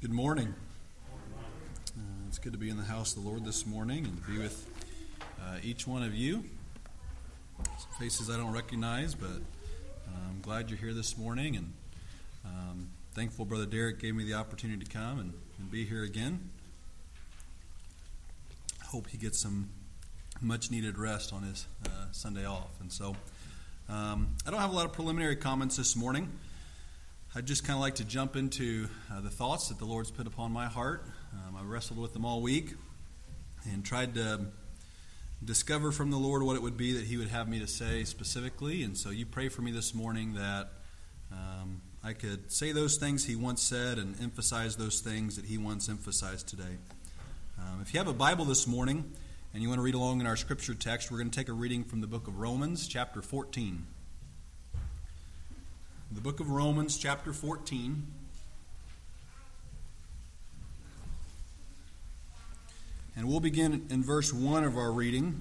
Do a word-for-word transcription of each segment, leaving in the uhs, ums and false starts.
Good morning. Uh, it's good to be in the house of the Lord this morning and to be with uh, each one of you. Some faces I don't recognize, but uh, I'm glad you're here this morning, and um, thankful Brother Derek gave me the opportunity to come and, and be here again. I hope he gets some much-needed rest on his uh, Sunday off. And so um, I don't have a lot of preliminary comments this morning. I'd just kind of like to jump into uh, the thoughts that the Lord's put upon my heart. Um, I wrestled with them all week and tried to discover from the Lord what it would be that He would have me to say specifically. And so you pray for me this morning that um, I could say those things He once said and emphasize those things that He once emphasized today. Um, if you have a Bible this morning and you want to read along in our scripture text, we're going to take a reading from the book of Romans, chapter fourteen. The book of Romans, chapter fourteen. And we'll begin in verse one of our reading.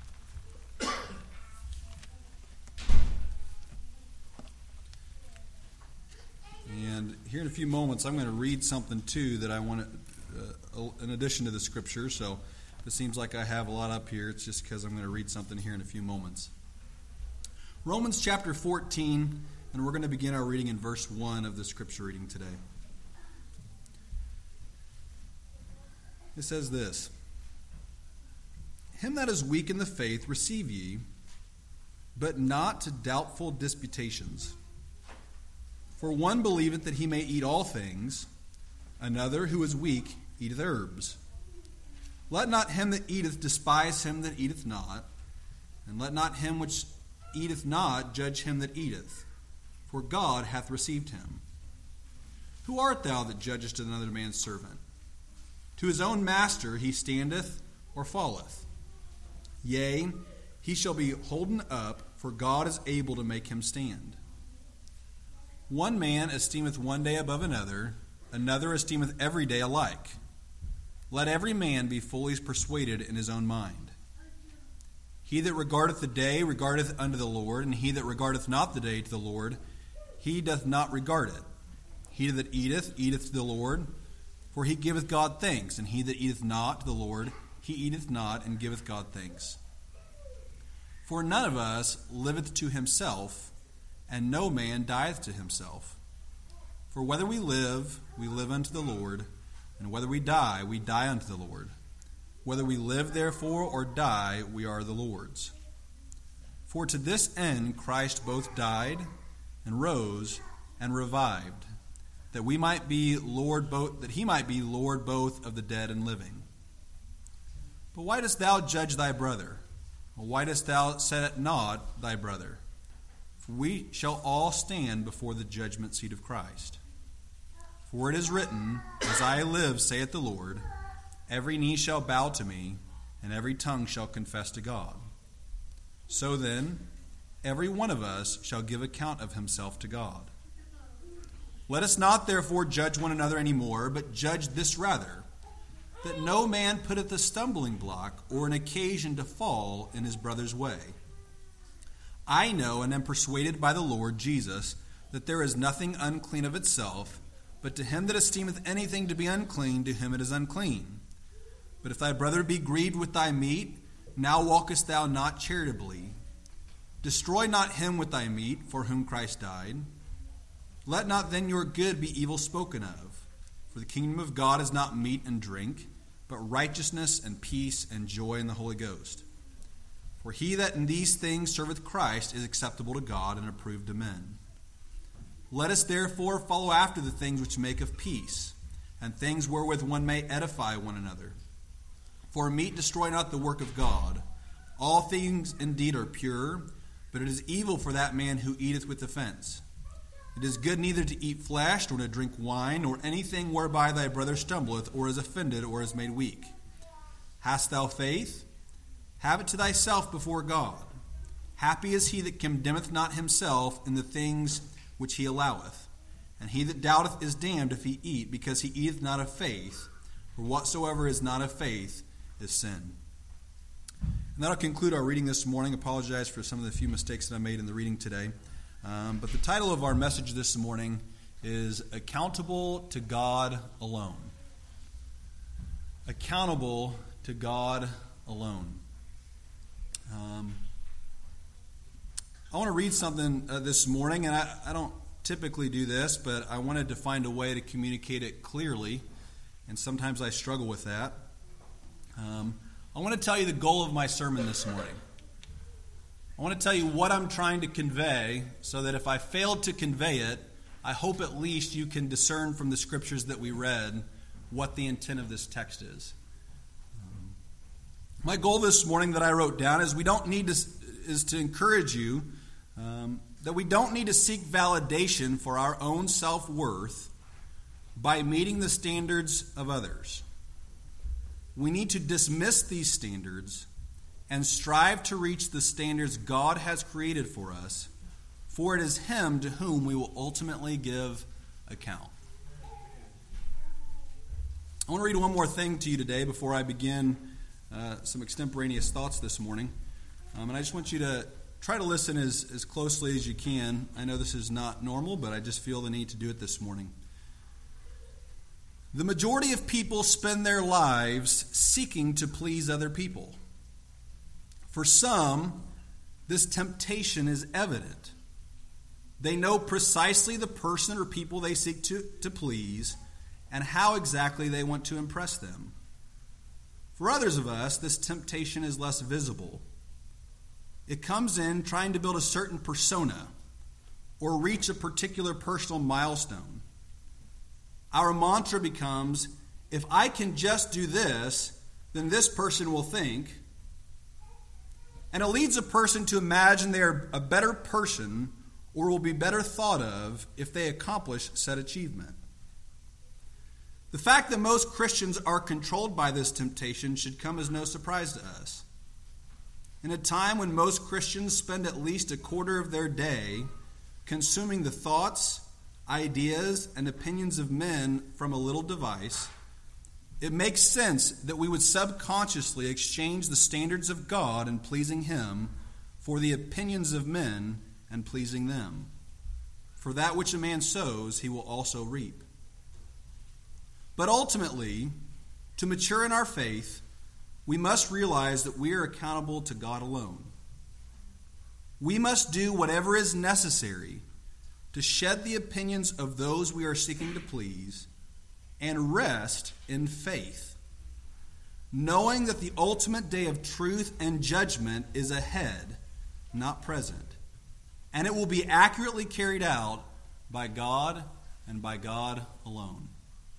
And here in a few moments, I'm going to read something too that I want to, uh, in addition to the scripture. So if it seems like I have a lot up here, it's just because I'm going to read something here in a few moments. Romans chapter fourteen. And we're going to begin our reading in verse one of the scripture reading today. It says this: Him that is weak in the faith receive ye, but not to doubtful disputations. For one believeth that he may eat all things, another who is weak eateth herbs. Let not him that eateth despise him that eateth not, and let not him which eateth not judge him that eateth. For God hath received him. Who art thou that judgest another man's servant? To his own master he standeth or falleth. Yea, he shall be holden up, for God is able to make him stand. One man esteemeth one day above another, another esteemeth every day alike. Let every man be fully persuaded in his own mind. He that regardeth the day regardeth unto the Lord, and he that regardeth not the day to the Lord, he doth not regard it. He that eateth, eateth to the Lord, for he giveth God thanks. And he that eateth not to the Lord, he eateth not, and giveth God thanks. For none of us liveth to himself, and no man dieth to himself. For whether we live, we live unto the Lord, and whether we die, we die unto the Lord. Whether we live, therefore, or die, we are the Lord's. For to this end Christ both died and rose and revived, that we might be Lord both that he might be Lord both of the dead and living. But why dost thou judge thy brother? Or why dost thou set at naught thy brother? For we shall all stand before the judgment seat of Christ. For it is written, As I live, saith the Lord, every knee shall bow to me, and every tongue shall confess to God. So then, every one of us shall give account of himself to God. Let us not therefore judge one another any more, but judge this rather, that no man putteth a stumbling block or an occasion to fall in his brother's way. I know and am persuaded by the Lord Jesus that there is nothing unclean of itself, but to him that esteemeth anything to be unclean, to him it is unclean. But if thy brother be grieved with thy meat, now walkest thou not charitably. Destroy not him with thy meat, for whom Christ died. Let not then your good be evil spoken of. For the kingdom of God is not meat and drink, but righteousness and peace and joy in the Holy Ghost. For he that in these things serveth Christ is acceptable to God and approved of men. Let us therefore follow after the things which make of peace, and things wherewith one may edify one another. For meat destroy not the work of God. All things indeed are pure, but it is evil for that man who eateth with offense. It is good neither to eat flesh, nor to drink wine, nor anything whereby thy brother stumbleth, or is offended, or is made weak. Hast thou faith? Have it to thyself before God. Happy is he that condemneth not himself in the things which he alloweth. And he that doubteth is damned if he eat, because he eateth not of faith. For whatsoever is not of faith is sin. And that'll conclude our reading this morning. I apologize for some of the few mistakes that I made in the reading today. Um, but the title of our message this morning is accountable to God alone. Accountable to God alone. Um, I want to read something uh, this morning, and I, I don't typically do this, but I wanted to find a way to communicate it clearly, and sometimes I struggle with that. Um, I want to tell you the goal of my sermon this morning. I want to tell you what I'm trying to convey, so that if I failed to convey it, I hope at least you can discern from the scriptures that we read what the intent of this text is. Um, my goal this morning that I wrote down is we don't need to is to encourage you um, that we don't need to seek validation for our own self-worth by meeting the standards of others. We need to dismiss these standards and strive to reach the standards God has created for us, for it is Him to whom we will ultimately give account. I want to read one more thing to you today before I begin uh, some extemporaneous thoughts this morning. Um, and I just want you to try to listen as, as closely as you can. I know this is not normal, but I just feel the need to do it this morning. The majority of people spend their lives seeking to please other people. For some, this temptation is evident. They know precisely the person or people they seek to, to please and how exactly they want to impress them. For others of us, this temptation is less visible. It comes in trying to build a certain persona or reach a particular personal milestone. Our mantra becomes, if I can just do this, then this person will think. And it leads a person to imagine they are a better person or will be better thought of if they accomplish said achievement. The fact that most Christians are controlled by this temptation should come as no surprise to us. In a time when most Christians spend at least a quarter of their day consuming the thoughts, ideas, and opinions of men from a little device, it makes sense that we would subconsciously exchange the standards of God and pleasing Him for the opinions of men and pleasing them. For that which a man sows, he will also reap. But ultimately, to mature in our faith, we must realize that we are accountable to God alone. We must do whatever is necessary to shed the opinions of those we are seeking to please and rest in faith, knowing that the ultimate day of truth and judgment is ahead, not present, and it will be accurately carried out by God and by God alone.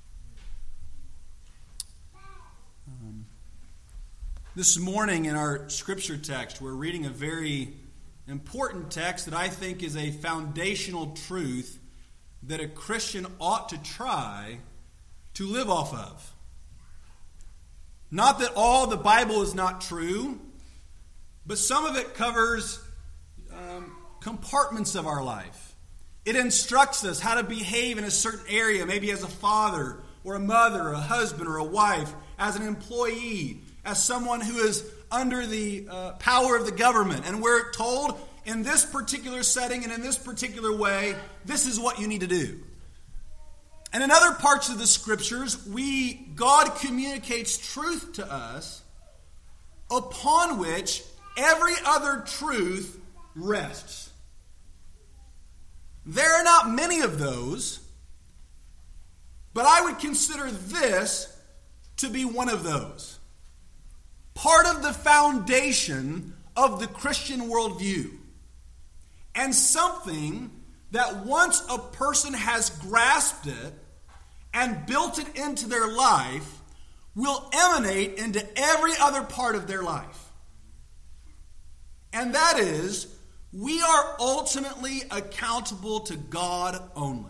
Um, this morning in our scripture text, we're reading a very important text that I think is a foundational truth that a Christian ought to try to live off of. Not that all the Bible is not true, but some of it covers um, compartments of our life. It instructs us how to behave in a certain area, maybe as a father or a mother or a husband or a wife, as an employee, as someone who is under the uh, power of the government. And we're told in this particular setting and in this particular way, this is what you need to do. And in other parts of the scriptures, we God communicates truth to us upon which every other truth rests. There are not many of those, but I would consider this to be one of those. Part of the foundation of the Christian worldview. And something that once a person has grasped it and built it into their life will emanate into every other part of their life. And that is, we are ultimately accountable to God only.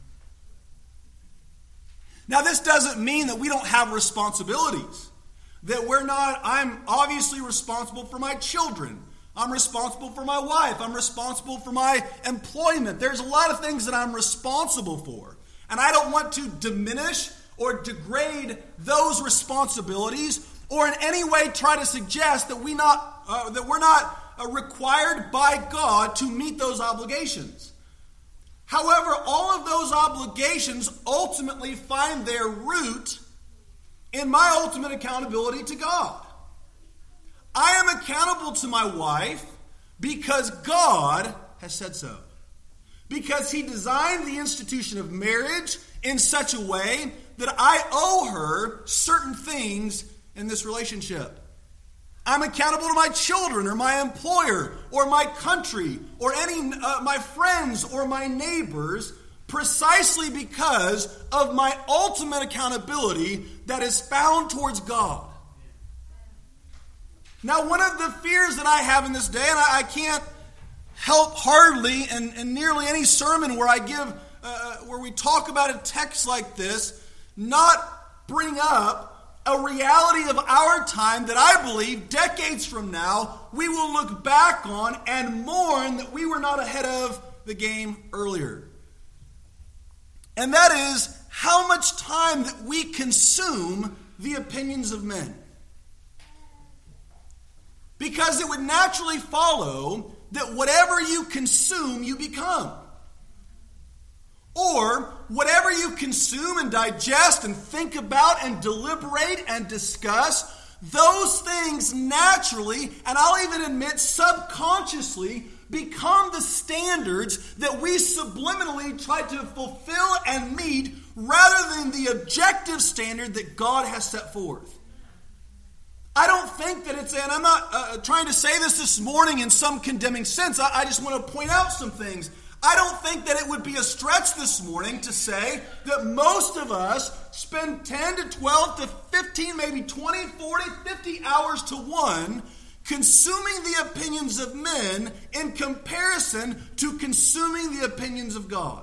Now, this doesn't mean that we don't have responsibilities. That we're not, I'm obviously responsible for my children. I'm responsible for my wife. I'm responsible for my employment. There's a lot of things that I'm responsible for. And I don't want to diminish or degrade those responsibilities or in any way try to suggest that, we not, uh, that we're not uh, required by God to meet those obligations. However, all of those obligations ultimately find their root in my ultimate accountability to God. I am accountable to my wife because God has said so. Because he designed the institution of marriage in such a way that I owe her certain things in this relationship. I'm accountable to my children or my employer or my country or any uh, my friends or my neighbors precisely because of my ultimate accountability that is found towards God. Now, one of the fears that I have in this day, and I, I can't help hardly in, in nearly any sermon where I give, uh, where we talk about a text like this, not bring up a reality of our time that I believe decades from now we will look back on and mourn that we were not ahead of the game earlier. And that is how much time that we consume the opinions of men. Because it would naturally follow that whatever you consume, you become. Or whatever you consume and digest and think about and deliberate and discuss, those things naturally, and I'll even admit subconsciously, become the standards that we subliminally try to fulfill and meet rather than the objective standard that God has set forth. I don't think that it's, and I'm not uh, trying to say this this morning in some condemning sense. I, I just want to point out some things. I don't think that it would be a stretch this morning to say that most of us spend ten to twelve to fifteen, maybe twenty, forty, fifty hours to one consuming the opinions of men in comparison to consuming the opinions of God.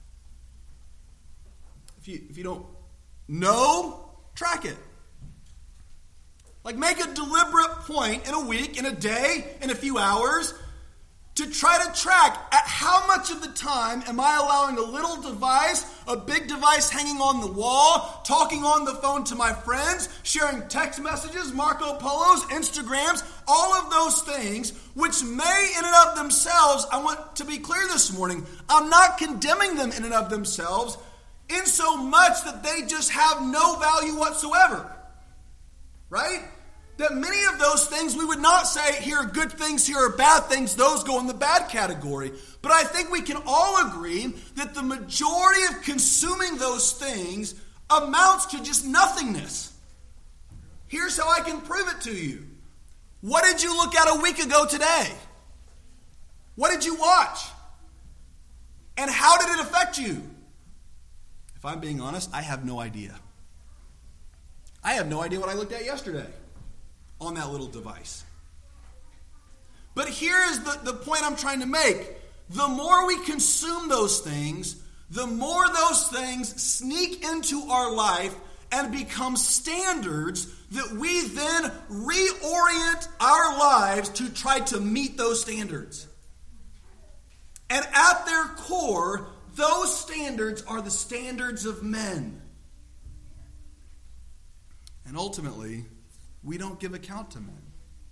If you, if you don't know, track it. Like, make a deliberate point in a week, in a day, in a few hours, to try to track at how much of the time am I allowing a little device, a big device hanging on the wall, talking on the phone to my friends, sharing text messages, Marco Polos, Instagrams, all of those things, which may in and of themselves, I want to be clear this morning, I'm not condemning them in and of themselves, in so much that they just have no value whatsoever. Right? That many of those things we would not say, here are good things, here are bad things, those go in the bad category. But I think we can all agree that the majority of consuming those things amounts to just nothingness. Here's how I can prove it to you. What did you look at a week ago today? What did you watch? And how did it affect you? If I'm being honest, I have no idea. I have no idea what I looked at yesterday on that little device. But here is the, the point I'm trying to make. The more we consume those things, the more those things sneak into our life and become standards that we then reorient our lives to try to meet those standards. And at their core, those standards are the standards of men. And ultimately, we don't give account to men.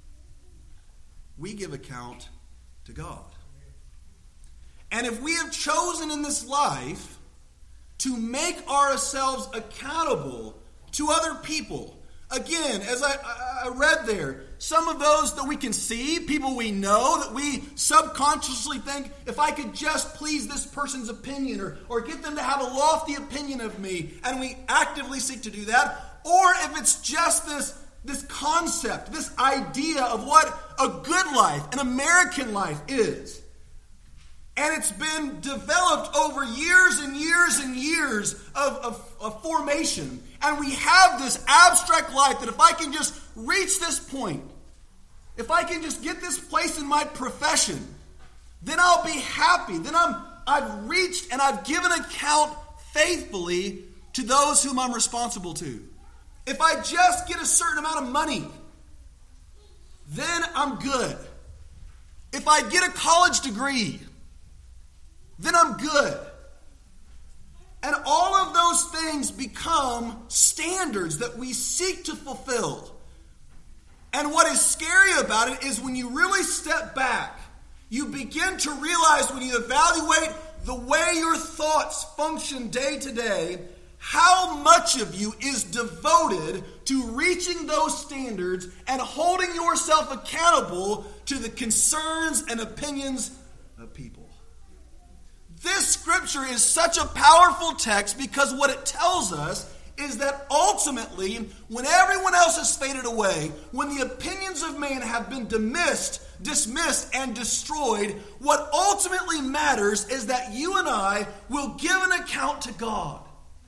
We give account to God. And if we have chosen in this life to make ourselves accountable to other people, again, as I, I, I read there, some of those that we can see, people we know, that we subconsciously think, if I could just please this person's opinion or, or get them to have a lofty opinion of me, and we actively seek to do that. Or if it's just this, this concept, this idea of what a good life, an American life is. And it's been developed over years and years and years of, of, of formation. And we have this abstract life that if I can just reach this point, if I can just get this place in my profession, then I'll be happy. Then I'm, I've reached and I've given account faithfully to those whom I'm responsible to. If I just get a certain amount of money, then I'm good. If I get a college degree, then I'm good. And all of those things become standards that we seek to fulfill. And what is scary about it is when you really step back, you begin to realize when you evaluate the way your thoughts function day to day, how much of you is devoted to reaching those standards and holding yourself accountable to the concerns and opinions of people? This scripture is such a powerful text because what it tells us is that ultimately, when everyone else has faded away, when the opinions of man have been dismissed, dismissed and destroyed, what ultimately matters is that you and I will give an account to God.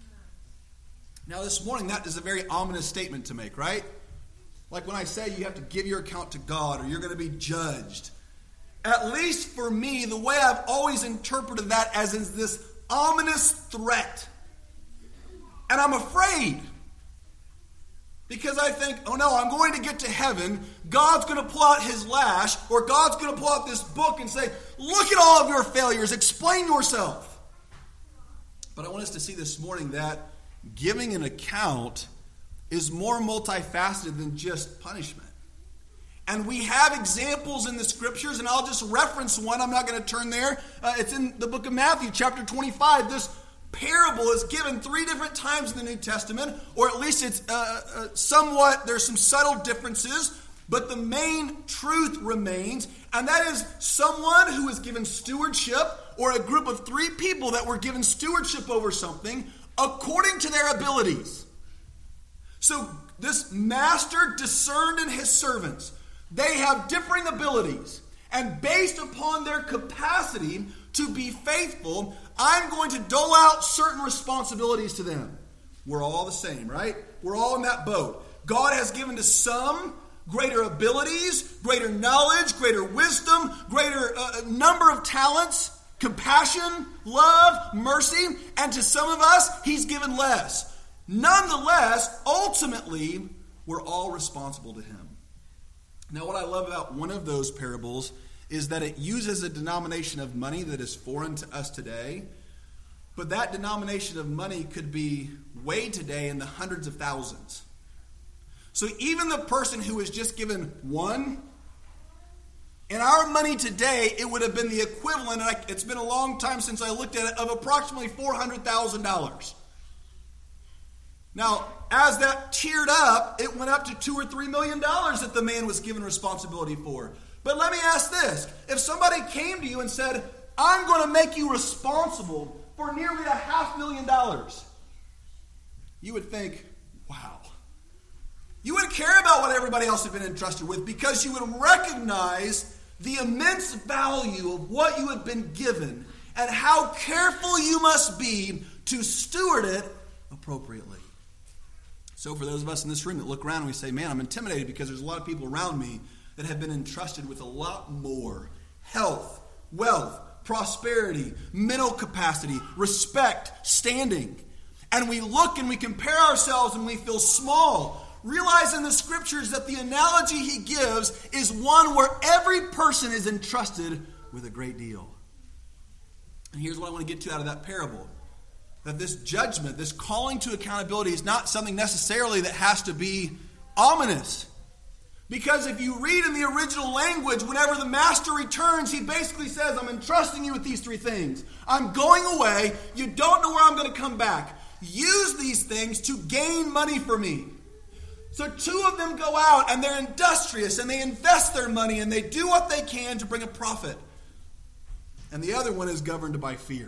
Now this morning, that is a very ominous statement to make, right? Like when I say you have to give your account to God or you're going to be judged. At least for me, the way I've always interpreted that as is this ominous threat. And I'm afraid. Because I think, oh no, I'm going to get to heaven. God's going to pull out his lash, or God's going to pull out this book and say, look at all of your failures. Explain yourself. But I want us to see this morning that giving an account is more multifaceted than just punishment. And we have examples in the scriptures, and I'll just reference one. I'm not going to turn there. Uh, it's in the book of Matthew, chapter twenty-five. This parable is given three different times in the New Testament, or at least it's uh, uh, somewhat, there's some subtle differences, but the main truth remains, and that is someone who is given stewardship, or a group of three people that were given stewardship over something according to their abilities. So this master discerned in his servants. They have differing abilities. And based upon their capacity to be faithful, I'm going to dole out certain responsibilities to them. We're all the same, right? We're all in that boat. God has given to some greater abilities, greater knowledge, greater wisdom, greater uh, number of talents, compassion, love, mercy, and to some of us, he's given less. Nonetheless, ultimately, we're all responsible to him. Now, what I love about one of those parables is that it uses a denomination of money that is foreign to us today, but that denomination of money could be weighed today in the hundreds of thousands. So even the person who is just given one, in our money today, it would have been the equivalent, and it's been a long time since I looked at it, of approximately four hundred thousand dollars. Now, as that tiered up, it went up to two or three million dollars that the man was given responsibility for. But let me ask this. If somebody came to you and said, I'm going to make you responsible for nearly a half million dollars, you would think, wow. You wouldn't care about what everybody else had been entrusted with because you would recognize the immense value of what you had been given and how careful you must be to steward it appropriately. So for those of us in this room that look around and we say, man, I'm intimidated because there's a lot of people around me that have been entrusted with a lot more health, wealth, prosperity, mental capacity, respect, standing. And we look and we compare ourselves and we feel small. Realize in the scriptures that the analogy he gives is one where every person is entrusted with a great deal. And here's what I want to get to out of that parable. That this judgment, this calling to accountability is not something necessarily that has to be ominous. Because if you read in the original language, whenever the master returns, he basically says, I'm entrusting you with these three things. I'm going away. You don't know where I'm going to come back. Use these things to gain money for me. So two of them go out and they're industrious and they invest their money and they do what they can to bring a profit. And the other one is governed by fear.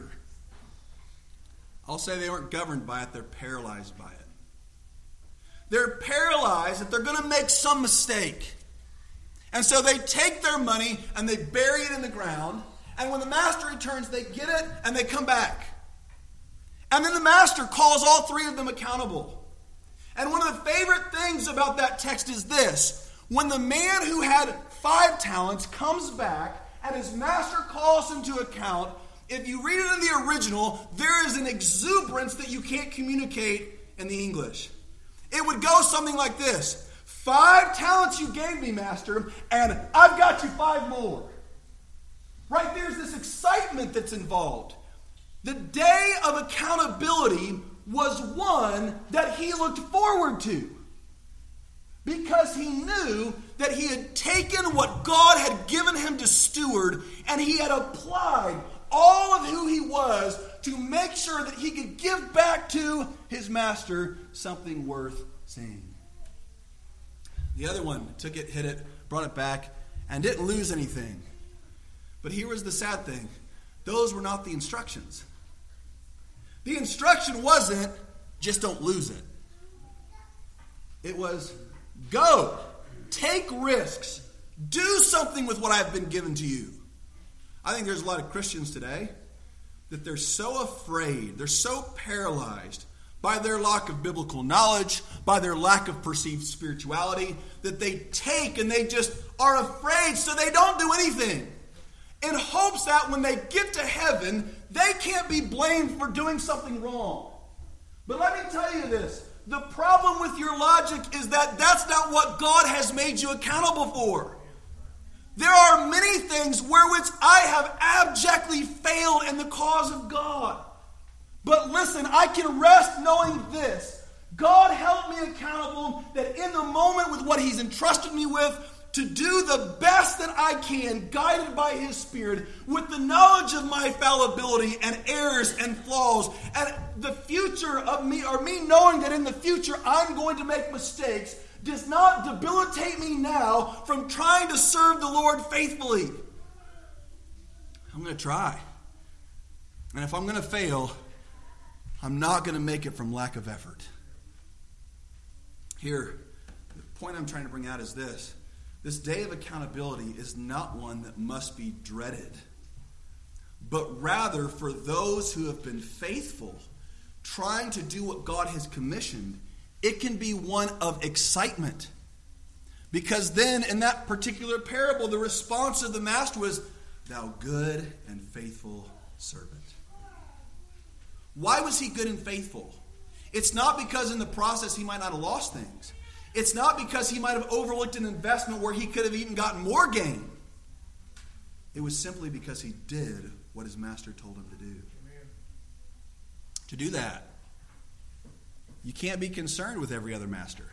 I'll say they aren't governed by it, they're paralyzed by it. They're paralyzed that they're going to make some mistake. And so they take their money and they bury it in the ground. And when the master returns, they get it and they come back. And then the master calls all three of them accountable. And one of the favorite things about that text is this. When the man who had five talents comes back and his master calls him to account, if you read it in the original, there is an exuberance that you can't communicate in the English. It would go something like this. Five talents you gave me, master, and I've got you five more. Right? There's this excitement that's involved. The day of accountability was one that he looked forward to. Because he knew that he had taken what God had given him to steward and he had applied all of who he was to make sure that he could give back to his master something worth seeing. The other one took it, hit it, brought it back, and didn't lose anything. But here was the sad thing. Those were not the instructions. The instruction wasn't, just don't lose it. It was, go, take risks, do something with what I've been given to you. I think there's a lot of Christians today that they're so afraid, they're so paralyzed by their lack of biblical knowledge, by their lack of perceived spirituality, that they take and they just are afraid, so they don't do anything, in hopes that when they get to heaven, they can't be blamed for doing something wrong. But let me tell you this. The problem with your logic is that that's not what God has made you accountable for. There are many things where which I have abjectly failed in the cause of God. But listen, I can rest knowing this. God held me accountable that in the moment with what he's entrusted me with, to do the best that I can, guided by his Spirit, with the knowledge of my fallibility and errors and flaws, and the future of me, or me knowing that in the future I'm going to make mistakes, does not debilitate me now from trying to serve the Lord faithfully. I'm going to try. And if I'm going to fail, I'm not going to make it from lack of effort. Here, the point I'm trying to bring out is this. This day of accountability is not one that must be dreaded, but rather for those who have been faithful, trying to do what God has commissioned, it can be one of excitement. Because then in that particular parable, the response of the master was, "Thou good and faithful servant." Why was he good and faithful? It's not because in the process he might not have lost things. It's not because he might have overlooked an investment where he could have even gotten more gain. It was simply because he did what his master told him to do. Amen. To do that, you can't be concerned with every other master.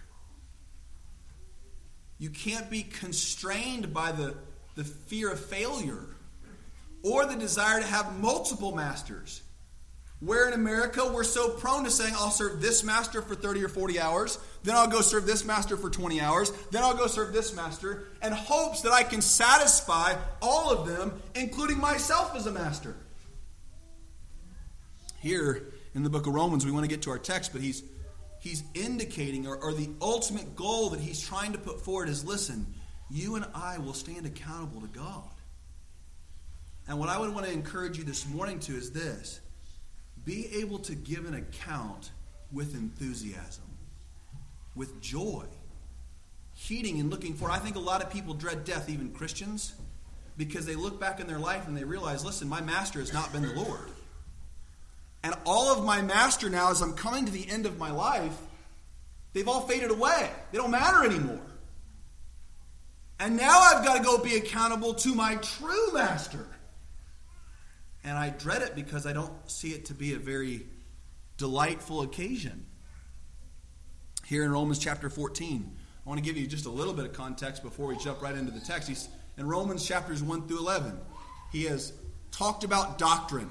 You can't be constrained by the, the fear of failure or the desire to have multiple masters. Where in America we're so prone to saying, I'll serve this master for thirty or forty hours, then I'll go serve this master for twenty hours, then I'll go serve this master, and hopes that I can satisfy all of them, including myself as a master. Here in the book of Romans, we want to get to our text, but he's he's indicating, or, or the ultimate goal that he's trying to put forward is, listen, you and I will stand accountable to God. And what I would want to encourage you this morning to is this. Be able to give an account with enthusiasm, with joy, heeding and looking for. I think a lot of people dread death, even Christians, because they look back in their life and they realize, listen, my master has not been the Lord. And all of my master now, as I'm coming to the end of my life, they've all faded away. They don't matter anymore. And now I've got to go be accountable to my true master. And I dread it because I don't see it to be a very delightful occasion. Here in Romans chapter fourteen, I want to give you just a little bit of context before we jump right into the text. He's, in Romans chapters one through eleven, he has talked about doctrine.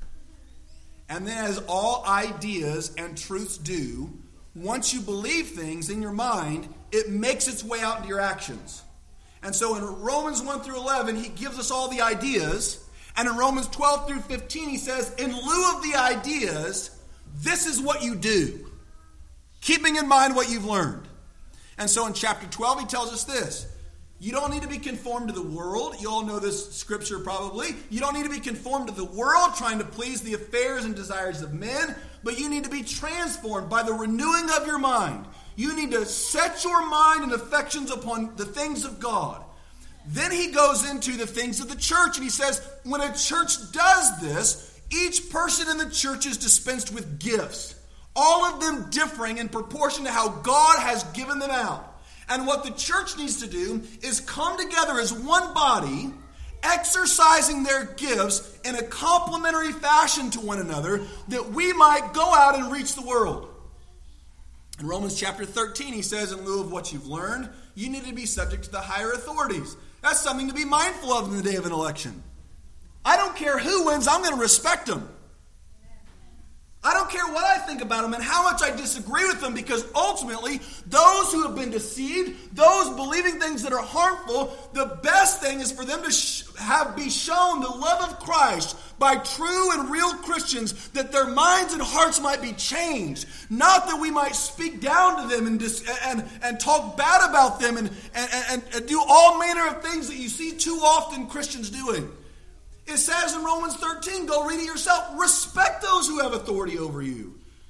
And then, as all ideas and truths do, once you believe things in your mind, it makes its way out into your actions. And so in Romans one through eleven, he gives us all the ideas. And in Romans twelve through fifteen, he says, in lieu of the ideas, this is what you do, keeping in mind what you've learned. And so in chapter twelve, he tells us this. You don't need to be conformed to the world. You all know this scripture probably. You don't need to be conformed to the world, trying to please the affairs and desires of men, but you need to be transformed by the renewing of your mind. You need to set your mind and affections upon the things of God. Then he goes into the things of the church, and he says, when a church does this, each person in the church is dispensed with gifts, all of them differing in proportion to how God has given them out. And what the church needs to do is come together as one body, exercising their gifts in a complementary fashion to one another, that we might go out and reach the world. In Romans chapter thirteen, he says, in lieu of what you've learned, you need to be subject to the higher authorities. That's something to be mindful of in the day of an election. I don't care who wins, I'm going to respect them. I don't care what I think about them and how much I disagree with them, because ultimately, those who have been deceived, those believing things that are harmful, the best thing is for them to sh- have be shown the love of Christ by true and real Christians, that their minds and hearts might be changed. Not that we might speak down to them and dis- and, and talk bad about them and, and, and, and do all manner of things that you see too often Christians doing. It says in Romans thirteen, go read it yourself, respect those who have authority over you.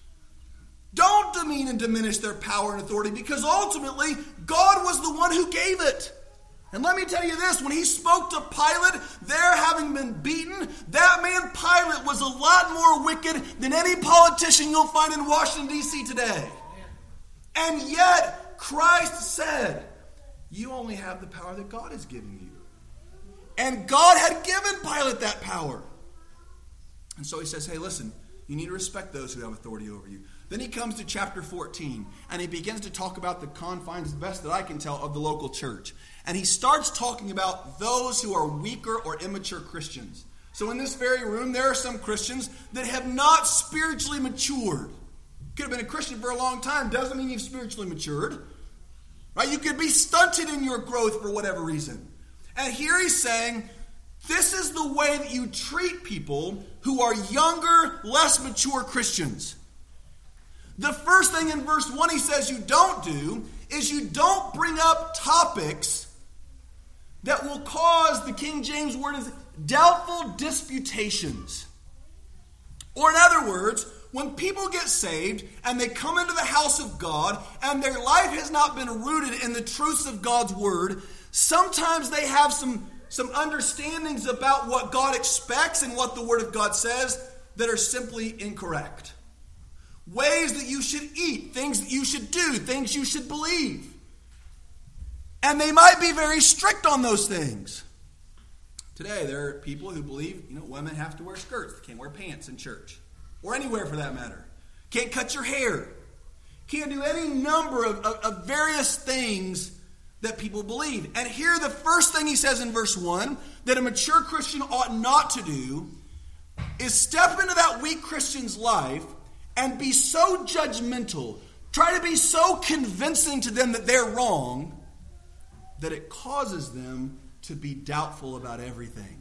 Don't demean and diminish their power and authority, because ultimately God was the one who gave it. And let me tell you this, when he spoke to Pilate, there having been beaten, that man Pilate was a lot more wicked than any politician you'll find in Washington, D C today. And yet Christ said, you only have the power that God has given you. And God had given Pilate that power. And so he says, hey, listen, you need to respect those who have authority over you. Then he comes to chapter fourteen, and he begins to talk about the confines, the best that I can tell, of the local church. And he starts talking about those who are weaker or immature Christians. So in this very room, there are some Christians that have not spiritually matured. Could have been a Christian for a long time. Doesn't mean you've spiritually matured. Right? You could be stunted in your growth for whatever reason. And here he's saying, this is the way that you treat people who are younger, less mature Christians. The first thing in verse one he says you don't do is you don't bring up topics that will cause, the King James word is, doubtful disputations. Or in other words, when people get saved and they come into the house of God and their life has not been rooted in the truths of God's word, sometimes they have some, some understandings about what God expects and what the Word of God says that are simply incorrect. Ways that you should eat, things that you should do, things you should believe. And they might be very strict on those things. Today, there are people who believe, you know, women have to wear skirts. They can't wear pants in church. Or anywhere for that matter. Can't cut your hair. Can't do any number of, of, of various things that people believe. And here the first thing he says in verse one that a mature Christian ought not to do is step into that weak Christian's life and be so judgmental, try to be so convincing to them that they're wrong, that it causes them to be doubtful about everything.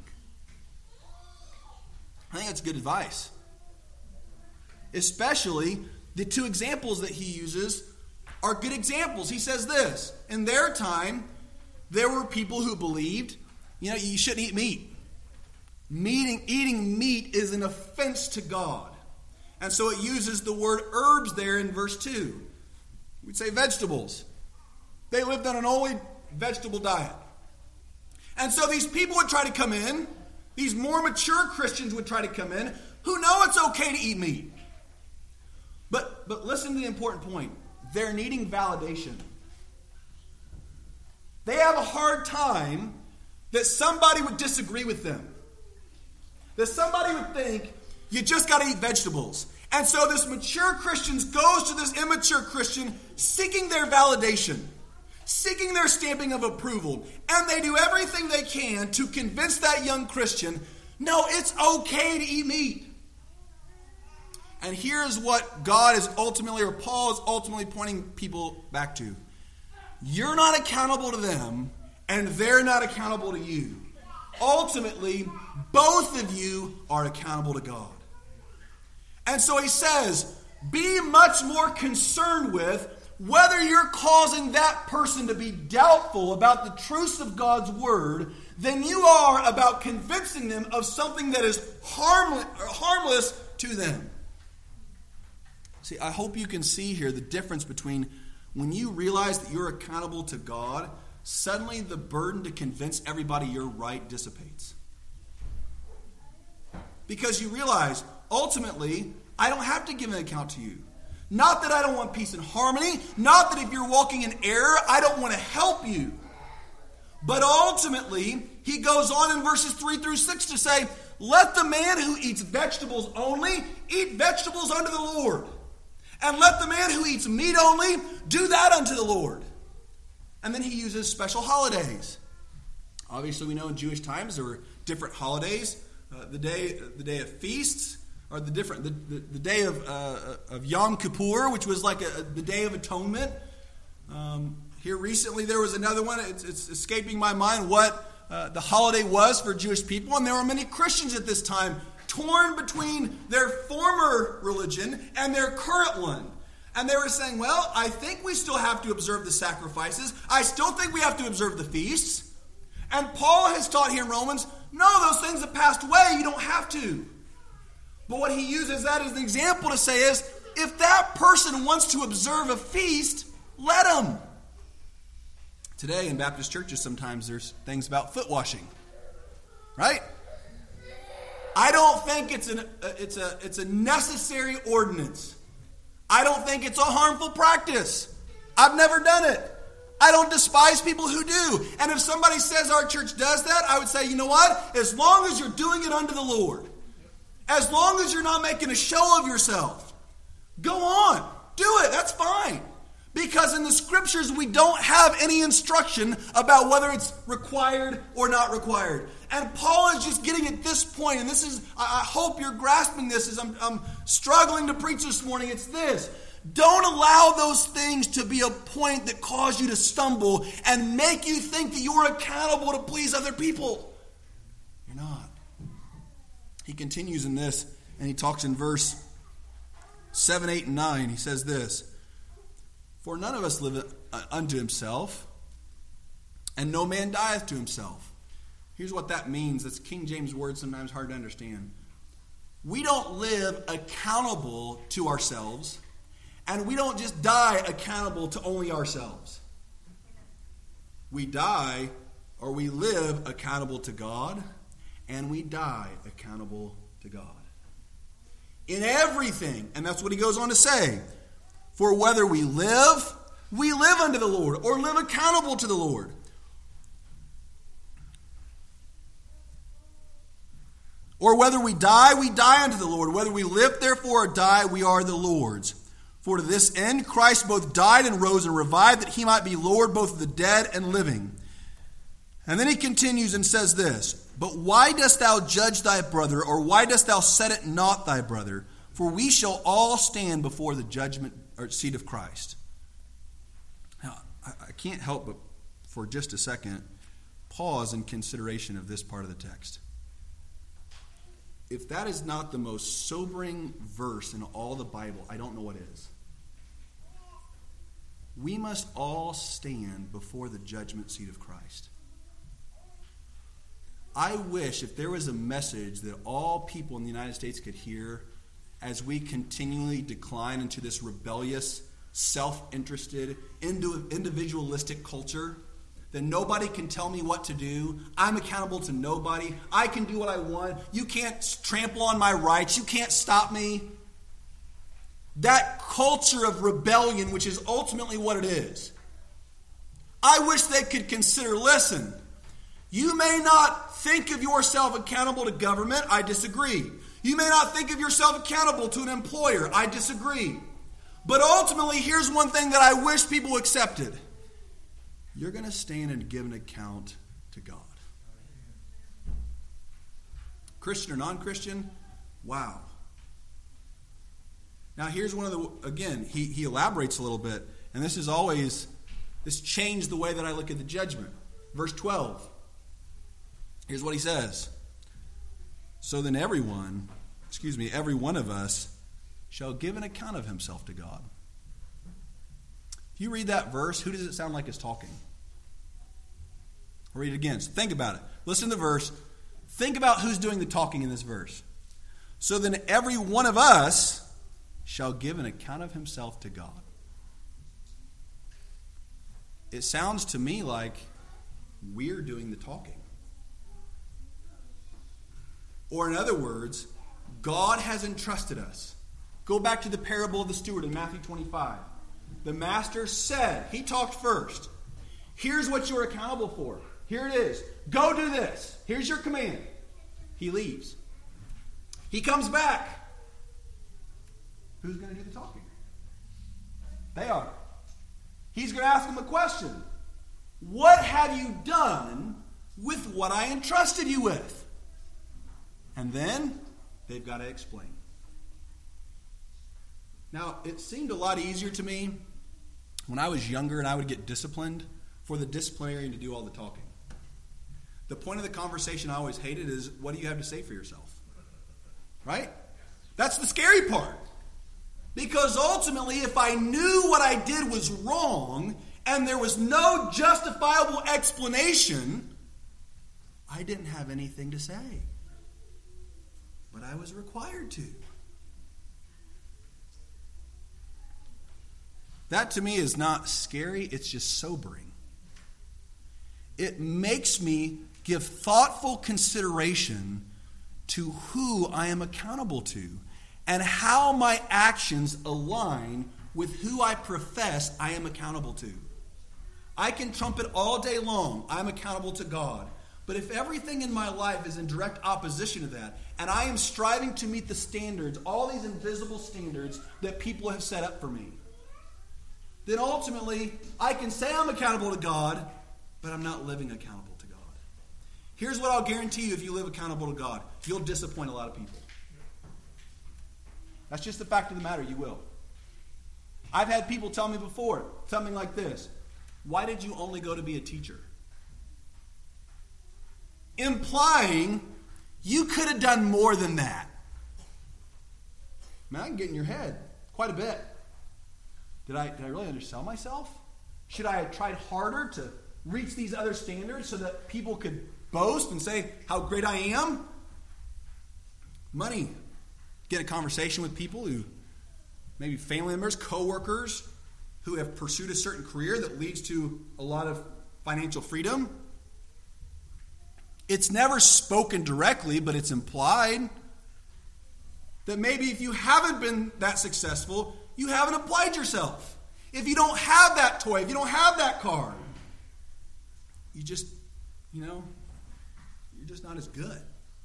I think that's good advice. Especially the two examples that he uses are good examples. He says this, in their time, there were people who believed, you know, you shouldn't eat meat. Meeting, eating meat is an offense to God. And so it uses the word herbs there in verse two. We'd say vegetables. They lived on an only vegetable diet. And so these people would try to come in, these more mature Christians would try to come in, who know it's okay to eat meat. But, but listen to the important point. They're needing validation. They have a hard time that somebody would disagree with them. That somebody would think, you just got to eat vegetables. And so this mature Christian goes to this immature Christian seeking their validation, seeking their stamping of approval. And they do everything they can to convince that young Christian, no, it's okay to eat meat. And here's what God is ultimately, or Paul is ultimately pointing people back to. You're not accountable to them, and they're not accountable to you. Ultimately, both of you are accountable to God. And so he says, be much more concerned with whether you're causing that person to be doubtful about the truths of God's word than you are about convincing them of something that is harmless, harmless to them. See, I hope you can see here the difference between when you realize that you're accountable to God, suddenly the burden to convince everybody you're right dissipates. Because you realize, ultimately, I don't have to give an account to you. Not that I don't want peace and harmony. Not that if you're walking in error, I don't want to help you. But ultimately, he goes on in verses three through six to say, let the man who eats vegetables only eat vegetables unto the Lord. And let the man who eats meat only do that unto the Lord. And then he uses special holidays. Obviously, we know in Jewish times there were different holidays uh, the day the day of feasts, or the different the, the, the day of uh, of Yom Kippur, which was like a, the Day of Atonement. Um, here recently there was another one. It's, it's escaping my mind what uh, the holiday was for Jewish people, and there were many Christians at this time torn between their former religion and their current one. And they were saying, well, I think we still have to observe the sacrifices. I still think we have to observe the feasts. And Paul has taught here in Romans, no, those things have passed away. You don't have to. But what he uses that as an example to say is, if that person wants to observe a feast, let him. Today in Baptist churches, sometimes there's things about foot washing. Right? I don't think it's an it's a it's a necessary ordinance. I don't think it's a harmful practice. I've never done it. I don't despise people who do. And if somebody says our church does that, I would say, you know what? As long as you're doing it unto the Lord, as long as you're not making a show of yourself, go on. Do it. That's fine. Because in the scriptures, we don't have any instruction about whether it's required or not required. And Paul is just getting at this point, and this is, I hope you're grasping this as I'm, I'm struggling to preach this morning. It's this. Don't allow those things to be a point that cause you to stumble and make you think that you're accountable to please other people. You're not. He continues in this, and he talks in verse seven, eight, and nine. He says this. For none of us liveth unto himself, and no man dieth to himself. Here's what that means. That's King James word, sometimes hard to understand. We don't live accountable to ourselves, and we don't just die accountable to only ourselves. We die, or we live accountable to God, and we die accountable to God. In everything, and that's what he goes on to say. For whether we live, we live unto the Lord, or live accountable to the Lord. Or whether we die, we die unto the Lord. Whether we live, therefore, or die, we are the Lord's. For to this end Christ both died and rose and revived, that he might be Lord both of the dead and living. And then he continues and says this, But why dost thou judge thy brother, or why dost thou set it not thy brother? For we shall all stand before the judgment or seat of Christ. Now, I can't help but for just a second pause in consideration of this part of the text. If that is not the most sobering verse in all the Bible, I don't know what is. We must all stand before the judgment seat of Christ. I wish if there was a message that all people in the United States could hear as we continually decline into this rebellious, self-interested, individualistic culture, that nobody can tell me what to do. I'm accountable to nobody. I can do what I want. You can't trample on my rights. You can't stop me. That culture of rebellion, which is ultimately what it is. I wish they could consider, listen, you may not think of yourself accountable to government. I disagree. You may not think of yourself accountable to an employer. I disagree. But ultimately, here's one thing that I wish people accepted. You're going to stand and give an account to God. Christian or non-Christian? Wow. Now here's one of the, again, he, he elaborates a little bit. And this is always, this changed the way that I look at the judgment. Verse twelve. Here's what he says. So then everyone, excuse me, every one of us shall give an account of himself to God. If you read that verse, who does it sound like is talking? I'll read it again. So think about it. Listen to the verse. Think about who's doing the talking in this verse. So then every one of us shall give an account of himself to God. It sounds to me like we're doing the talking. Or in other words, God has entrusted us. Go back to the parable of the steward in Matthew twenty-five. The master said, he talked first. Here's what you're accountable for. Here it is. Go do this. Here's your command. He leaves. He comes back. Who's going to do the talking? They are. He's going to ask him a question. What have you done with what I entrusted you with? And then they've got to explain. Now, it seemed a lot easier to me when I was younger and I would get disciplined for the disciplinarian to do all the talking. The point of the conversation I always hated is, what do you have to say for yourself? Right? That's the scary part. Because ultimately, if I knew what I did was wrong and there was no justifiable explanation, I didn't have anything to say. But I was required to. That to me is not scary, it's just sobering. It makes me give thoughtful consideration to who I am accountable to and how my actions align with who I profess I am accountable to. I can trumpet all day long, I'm accountable to God. But if everything in my life is in direct opposition to that, and I am striving to meet the standards, all these invisible standards that people have set up for me, then ultimately I can say I'm accountable to God, but I'm not living accountable to God. Here's what I'll guarantee you: if you live accountable to God, you'll disappoint a lot of people. That's just the fact of the matter, you will. I've had people tell me before something like this: why did you only go to be a teacher? Implying you could have done more than that. Man, I can get in your head quite a bit. Did I, did I really undersell myself? Should I have tried harder to reach these other standards so that people could boast and say how great I am? Money. Get a conversation with people who, maybe family members, co-workers, who have pursued a certain career that leads to a lot of financial freedom. It's never spoken directly, but it's implied that maybe if you haven't been that successful, you haven't applied yourself. If you don't have that toy, if you don't have that car, you just, you know, you're just not as good.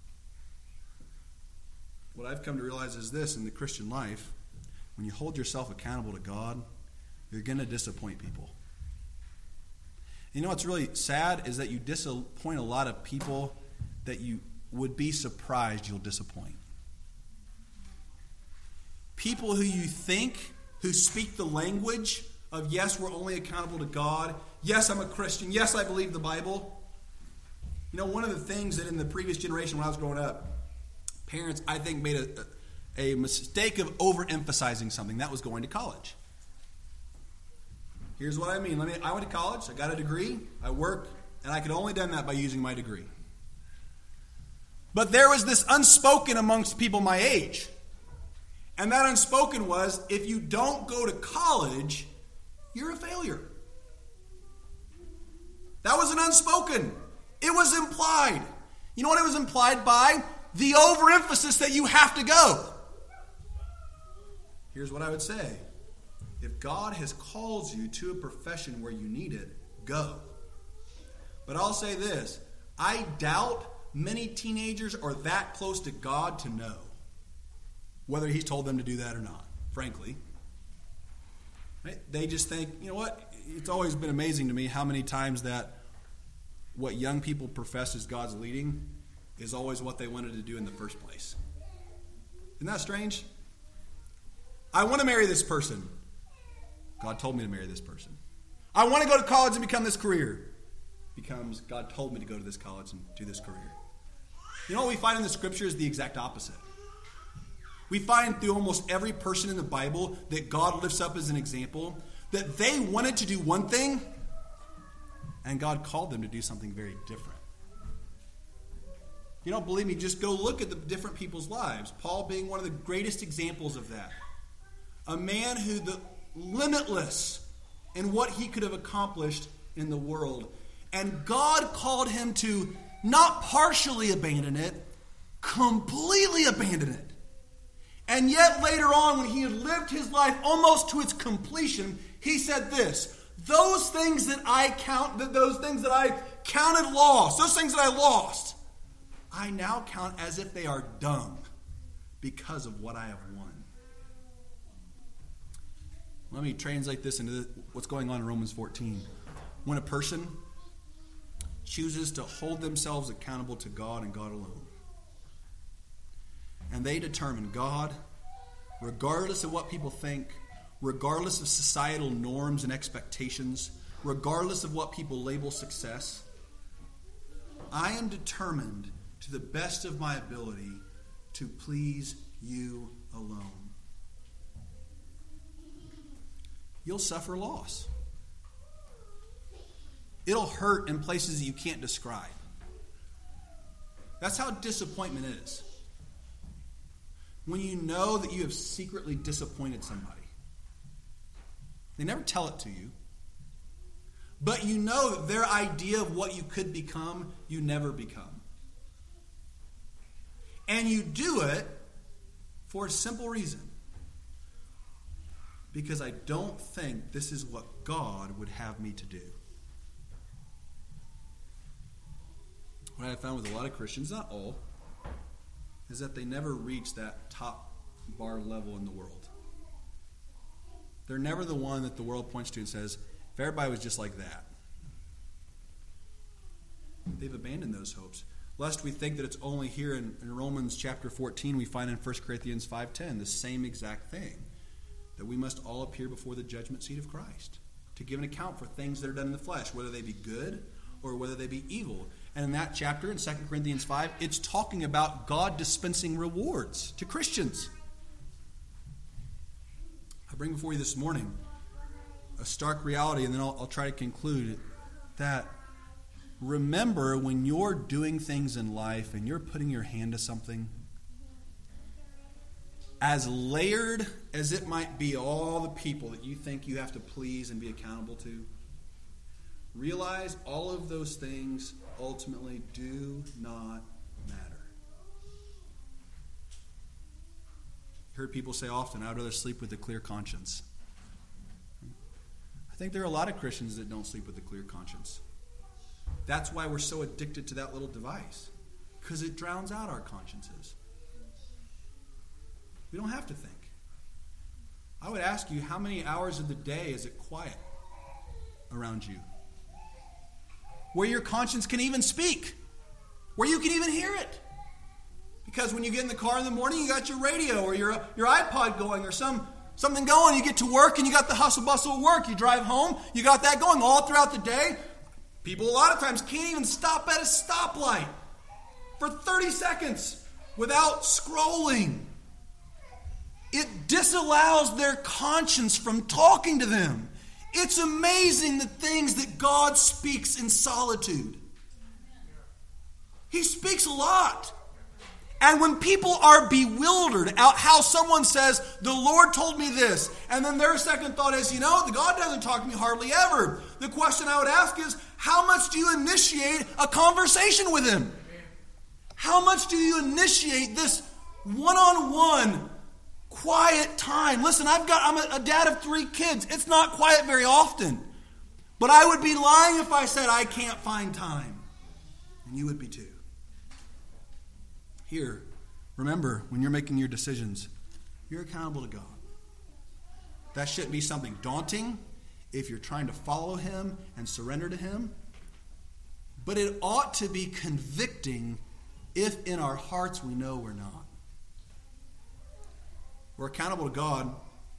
What I've come to realize is this: in the Christian life, when you hold yourself accountable to God, you're going to disappoint people. You know what's really sad is that you disappoint a lot of people that you would be surprised you'll disappoint. People who you think, who speak the language of, yes, we're only accountable to God. Yes, I'm a Christian. Yes, I believe the Bible. You know, one of the things that in the previous generation when I was growing up, parents, I think, made a, a mistake of overemphasizing something. That was going to college. Here's what I mean. Let me. I went to college. I got a degree. I worked. And I could only done that by using my degree. But there was this unspoken amongst people my age. And that unspoken was, if you don't go to college, you're a failure. That was an unspoken. It was implied. You know what it was implied by? The overemphasis that you have to go. Here's what I would say. If God has called you to a profession where you need it, go. But I'll say this. I doubt many teenagers are that close to God to know whether He's told them to do that or not, frankly. Right? They just think, you know what? It's always been amazing to me how many times that what young people profess as God's leading is always what they wanted to do in the first place. Isn't that strange? I want to marry this person. God told me to marry this person. I want to go to college and become this career. Becomes, God told me to go to this college and do this career. You know what we find in the Scripture is the exact opposite. We find through almost every person in the Bible that God lifts up as an example that they wanted to do one thing and God called them to do something very different. You don't believe me? Just go look at the different people's lives. Paul being one of the greatest examples of that. A man who the limitless in what he could have accomplished in the world. And God called him to not partially abandon it, completely abandon it. And yet later on, when he had lived his life almost to its completion, he said this: those things that I count, that those things that I counted lost, those things that I lost, I now count as if they are dung because of what I have won. Let me translate this into what's going on in Romans fourteen. When a person chooses to hold themselves accountable to God and God alone, and they determine God, regardless of what people think, regardless of societal norms and expectations, regardless of what people label success. I am determined to the best of my ability to please you alone. You'll suffer loss. It'll hurt in places that you can't describe. That's how disappointment is. When you know that you have secretly disappointed somebody. They never tell it to you. But you know that their idea of what you could become, you never become. And you do it for a simple reason. Because I don't think this is what God would have me to do. What I found with a lot of Christians, not all, is that they never reach that top bar level in the world. They're never the one that the world points to and says, if everybody was just like that. They've abandoned those hopes. Lest we think that it's only here in, in Romans chapter fourteen, we find in First Corinthians five ten the same exact thing. That we must all appear before the judgment seat of Christ to give an account for things that are done in the flesh, whether they be good or whether they be evil. And in that chapter, in Second Corinthians five, it's talking about God dispensing rewards to Christians. I bring before you this morning a stark reality, and then I'll, I'll try to conclude that remember when you're doing things in life and you're putting your hand to something, as layered as it might be, all the people that you think you have to please and be accountable to, realize all of those things ultimately do not matter. I've heard people say often, I'd rather sleep with a clear conscience. I think there are a lot of Christians that don't sleep with a clear conscience. That's why we're so addicted to that little device, because it drowns out our consciences. We don't have to think. I would ask you, how many hours of the day is it quiet around you? Where your conscience can even speak. Where you can even hear it. Because when you get in the car in the morning, you got your radio or your, your iPod going or some something going. You get to work and you got the hustle bustle of work. You drive home, you got that going all throughout the day. People a lot of times can't even stop at a stoplight for thirty seconds without scrolling. It disallows their conscience from talking to them. It's amazing the things that God speaks in solitude. He speaks a lot. And when people are bewildered out how someone says, the Lord told me this, and then their second thought is, you know, God doesn't talk to me hardly ever. The question I would ask is, how much do you initiate a conversation with Him? How much do you initiate this one-on-one quiet time? Listen, I've got, I'm a, a dad of three kids. It's not quiet very often. But I would be lying if I said I can't find time. And you would be too. Here, remember, when you're making your decisions, you're accountable to God. That shouldn't be something daunting if you're trying to follow Him and surrender to Him. But it ought to be convicting if in our hearts we know we're not. We're accountable to God.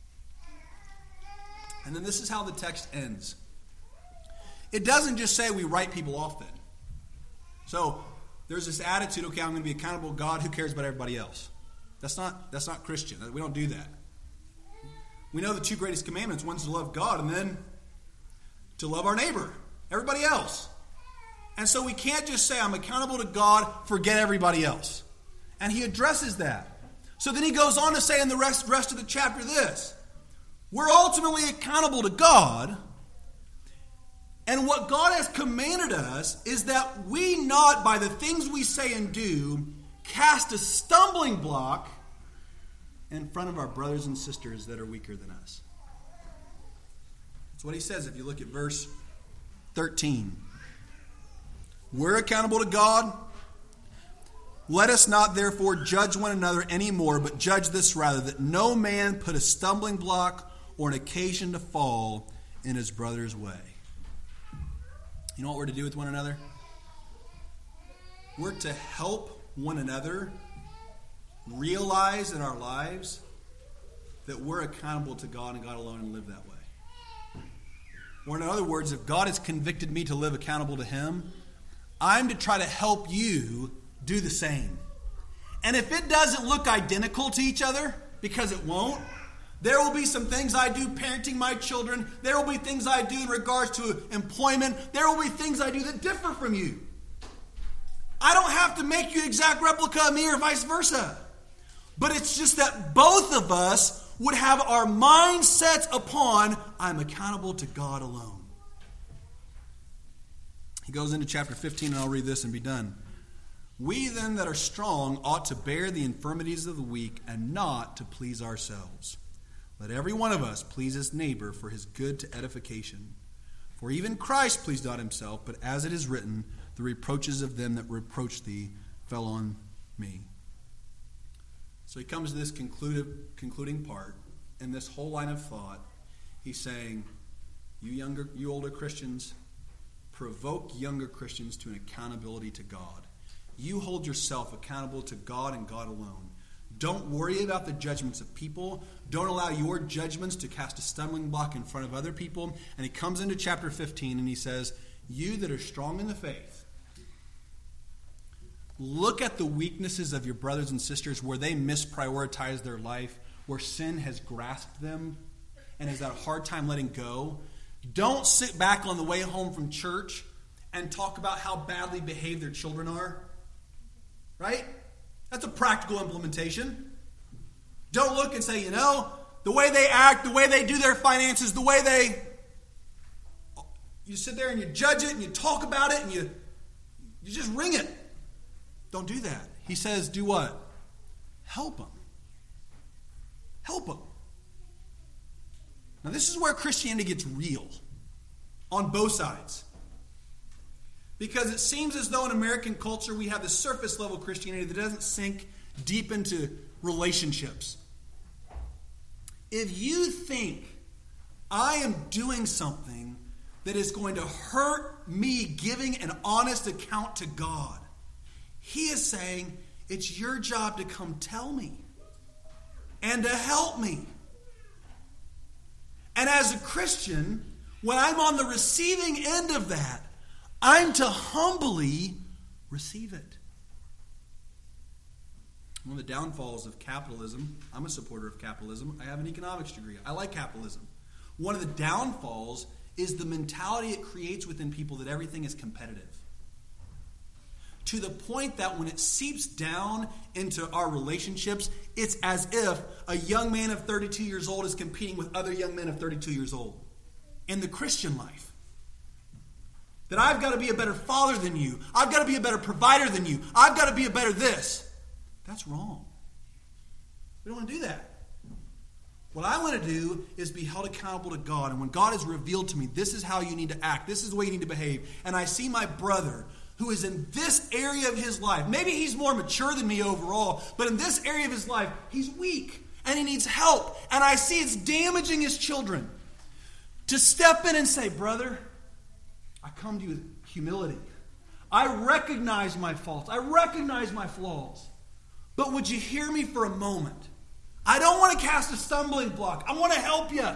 And then this is how the text ends. It doesn't just say we write people off then. So there's this attitude, okay, I'm going to be accountable to God. Who cares about everybody else? That's not, that's not Christian. We don't do that. We know the two greatest commandments. One's to love God and then to love our neighbor, everybody else. And so we can't just say I'm accountable to God, forget everybody else. And he addresses that. So then he goes on to say in the rest, rest of the chapter this. We're ultimately accountable to God. And what God has commanded us is that we not, by the things we say and do, cast a stumbling block in front of our brothers and sisters that are weaker than us. That's what he says if you look at verse thirteen. We're accountable to God. Let us not therefore judge one another anymore, but judge this rather, that no man put a stumbling block or an occasion to fall in his brother's way. You know what we're to do with one another? We're to help one another realize in our lives that we're accountable to God and God alone and live that way. Or in other words, if God has convicted me to live accountable to Him, I'm to try to help you do the same. And if it doesn't look identical to each other, because it won't, there will be some things I do parenting my children. There will be things I do in regards to employment. There will be things I do that differ from you. I don't have to make you an exact replica of me or vice versa. But it's just that both of us would have our mindsets upon, I'm accountable to God alone. He goes into chapter fifteen, and I'll read this and be done. We then that are strong ought to bear the infirmities of the weak and not to please ourselves. Let every one of us please his neighbor for his good to edification. For even Christ pleased not himself, but as it is written, the reproaches of them that reproach thee fell on me. So he comes to this concluded, concluding part. In this whole line of thought, he's saying, you younger, you older Christians, provoke younger Christians to an accountability to God. You hold yourself accountable to God and God alone. Don't worry about the judgments of people. Don't allow your judgments to cast a stumbling block in front of other people. And he comes into chapter fifteen and he says, you that are strong in the faith, look at the weaknesses of your brothers and sisters where they misprioritize their life, where sin has grasped them and has had a hard time letting go. Don't sit back on the way home from church and talk about how badly behaved their children are. Right? That's a practical implementation. Don't look and say, you know, the way they act, the way they do their finances, the way they... You sit there and you judge it and you talk about it and you, you just ring it. Don't do that. He says, do what? Help them. Help them. Now this is where Christianity gets real. On both sides. Because it seems as though in American culture we have this surface level Christianity that doesn't sink deep into relationships. If you think I am doing something that is going to hurt me giving an honest account to God, He is saying it's your job to come tell me and to help me. And as a Christian, when I'm on the receiving end of that, I'm to humbly receive it. One of the downfalls of capitalism, I'm a supporter of capitalism. I have an economics degree. I like capitalism. One of the downfalls is the mentality it creates within people that everything is competitive. To the point that when it seeps down into our relationships, it's as if a young man of thirty-two years old is competing with other young men of thirty-two years old in the Christian life. That I've got to be a better father than you. I've got to be a better provider than you. I've got to be a better this. That's wrong. We don't want to do that. What I want to do is be held accountable to God. And when God has revealed to me, this is how you need to act. This is the way you need to behave. And I see my brother who is in this area of his life. Maybe he's more mature than me overall. But in this area of his life, he's weak. And he needs help. And I see it's damaging his children. To step in and say, brother, I come to you with humility. I recognize my faults. I recognize my flaws. But would you hear me for a moment? I don't want to cast a stumbling block. I want to help you. I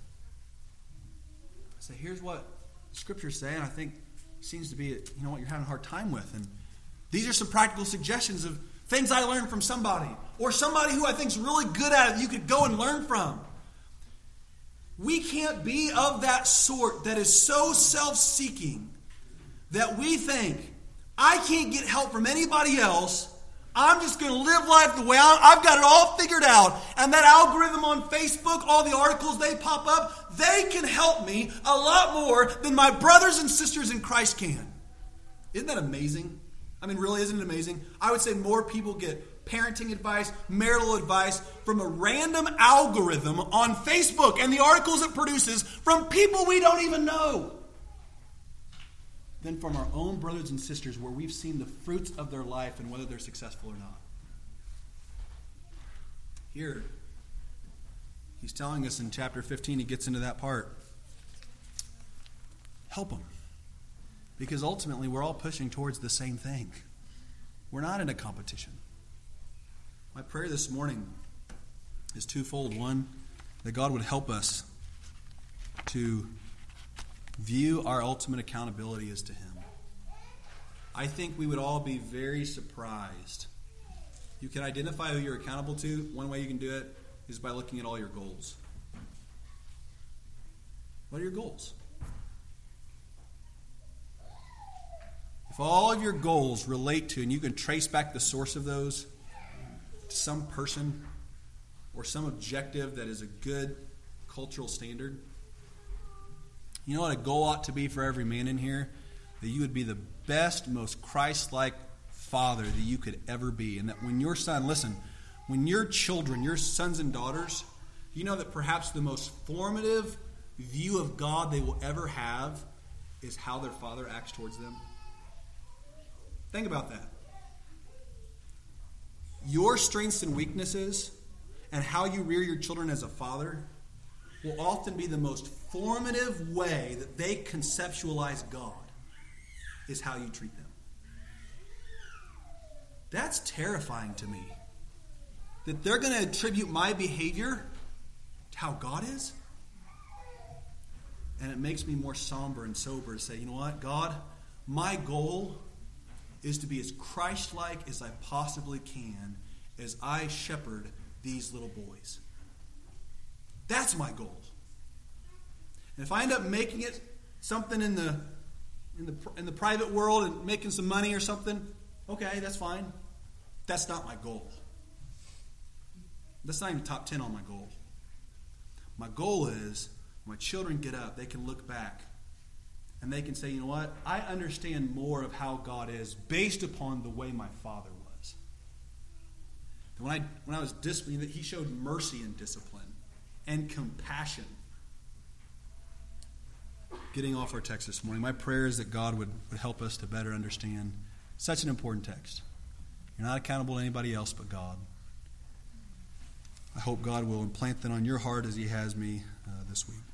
say, here's what Scripture's saying. I think seems to be, you know what, you're having a hard time with. And these are some practical suggestions of things I learned from somebody. Or somebody who I think is really good at it that you could go and learn from. We can't be of that sort that is so self-seeking that we think, I can't get help from anybody else. I'm just going to live life the way I, I've got it all figured out. And that algorithm on Facebook, all the articles they pop up, they can help me a lot more than my brothers and sisters in Christ can. Isn't that amazing? I mean, really, isn't it amazing? I would say more people get parenting advice, marital advice from a random algorithm on Facebook and the articles it produces from people we don't even know than from our own brothers and sisters where we've seen the fruits of their life and whether they're successful or not. Here, he's telling us in chapter fifteen, he gets into that part. Help them. Because ultimately, we're all pushing towards the same thing. We're not in a competition. My prayer this morning is twofold. One, that God would help us to view our ultimate accountability as to Him. I think we would all be very surprised. You can identify who you're accountable to. One way you can do it is by looking at all your goals. What are your goals? If all of your goals relate to, and you can trace back the source of those to some person or some objective that is a good cultural standard, you know what a goal ought to be for every man in here? That you would be the best, most Christ-like father that you could ever be. And that when your son, listen, when your children, your sons and daughters, you know that perhaps the most formative view of God they will ever have is how their father acts towards them. Think about that. Your strengths and weaknesses and how you rear your children as a father will often be the most formative way that they conceptualize God is how you treat them. That's terrifying to me. That they're going to attribute my behavior to how God is. And it makes me more somber and sober to say, you know what, God, my goal is to be as Christ-like as I possibly can as I shepherd these little boys. That's my goal. And if I end up making it something in the in the in the private world and making some money or something, okay, that's fine. That's not my goal. That's not even top ten on my goal. My goal is when my children get up, they can look back and they can say, you know what? I understand more of how God is based upon the way my father was. When I when I was disciplined, that he showed mercy and discipline and compassion. Getting off our text this morning, my prayer is that God would, would help us to better understand such an important text. You're not accountable to anybody else but God. I hope God will implant that on your heart as he has me uh, this week.